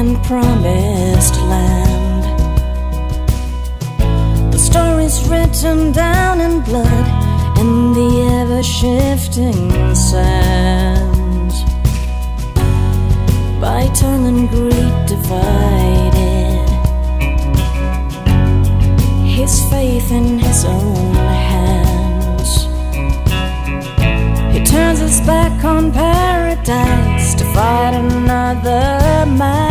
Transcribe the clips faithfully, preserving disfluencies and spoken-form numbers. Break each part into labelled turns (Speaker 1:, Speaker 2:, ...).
Speaker 1: and promised land. The story's written down in blood in the ever-shifting sands. By tongue and greed divided, his faith in his own hands. He turns his back on paradise to fight another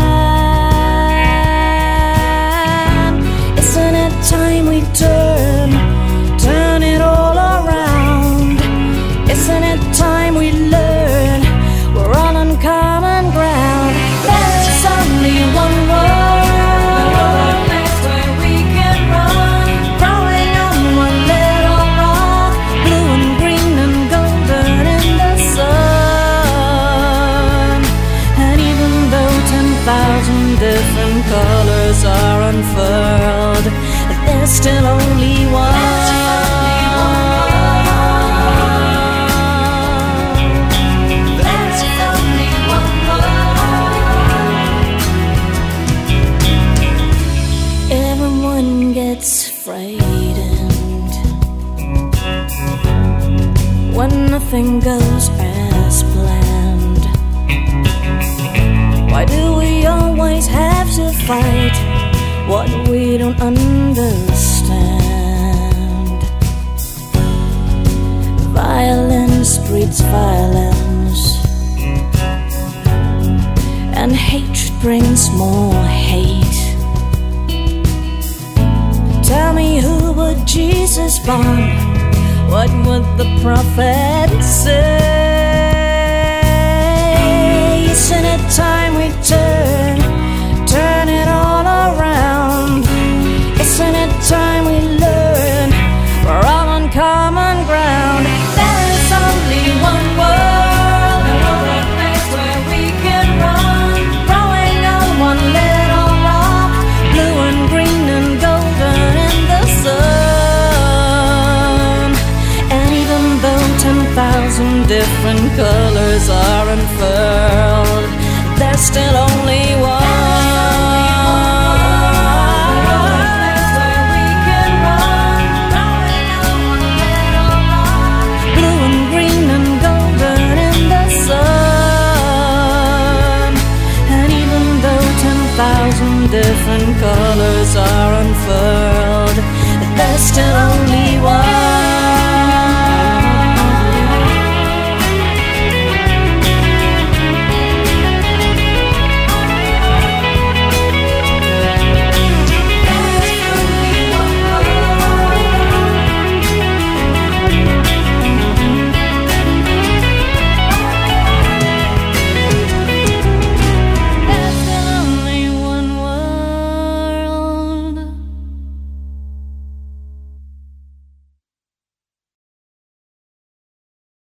Speaker 1: man. Isn't it time we turn, turn it all around? Isn't it time we learn we're all on common ground? There's only one world, place where we can run, crawling on one little rock, blue and green and golden in the sun. And even though ten thousand different colors are unfurled, there's still only one. Frightened when nothing goes as planned. Why do we always have to fight what we don't understand? Violence breeds violence, and hatred brings more hate. Tell me, who would Jesus bomb? What would the prophet say? Isn't it time we turn, turn it all around? Isn't it time we learn we're all on common ground? There's only one world, a place where we can run, growing on one little rock, blue and green and golden in the sun. And even though ten thousand different colors are unfurled, there's still only one. Blue and green and golden in the sun. And even though ten thousand different colors are unfurled, there's still only one.